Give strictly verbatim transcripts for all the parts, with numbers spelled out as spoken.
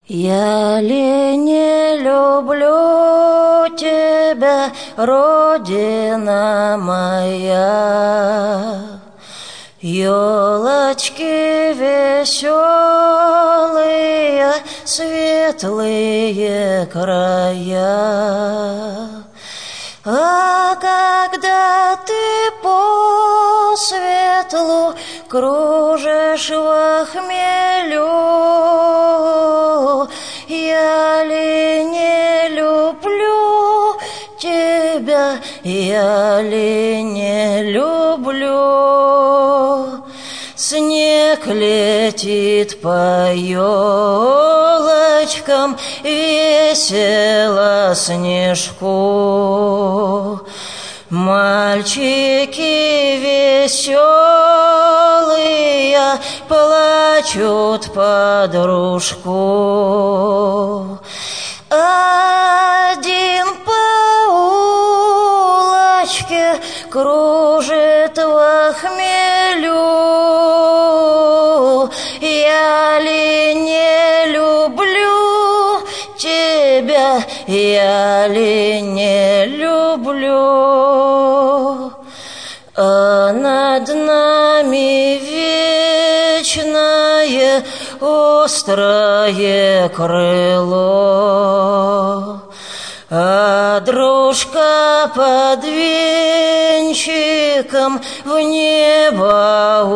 Я ли не люблю тебя, Родина моя? Ёлочки веселые, светлые края. А когда ты по светлу кружишь во хмелю, я ли не люблю тебя, я ли не люблю? Снег летит по елочкам, весело снежку. Мальчики веселые плачут под дружку. Один по улочке кружит во хмелю. Я ли не люблю тебя, я ли не люблю? А над нами вечное острое крыло, а дружка под венчиком в небо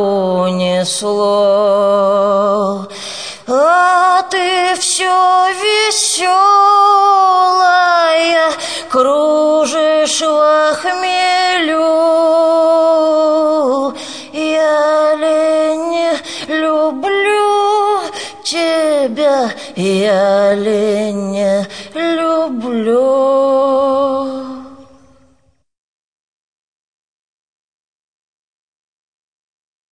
унесло. А ты все веселая кружишь во хмелю. Я ли не люблю тебя, я ли не люблю?